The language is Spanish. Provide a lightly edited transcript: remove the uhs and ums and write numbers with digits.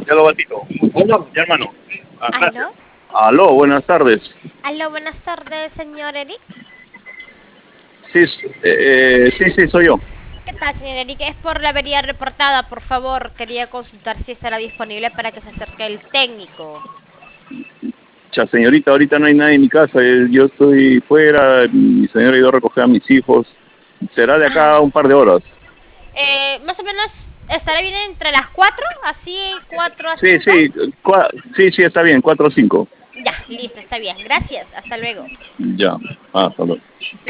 Ya lo batito. Hola, ya hermano. Gracias. ¿Aló? Aló, buenas tardes. Aló, buenas tardes, señor Eric. Sí, sí, soy yo. ¿Qué tal, señor Eric? Es por la avería reportada, por favor. Quería consultar si estará disponible para que se acerque el técnico. Señorita, ahorita no hay nadie en mi casa. Yo estoy fuera. Mi señora ha ido a recoger a mis hijos. Será de acá un Ah, par de horas. más o menos estará bien entre las 4, así 4 a Sí, 5. sí, sí, está bien, 4 o 5. Ya, listo, está bien. Gracias, hasta luego. Ya, hasta luego.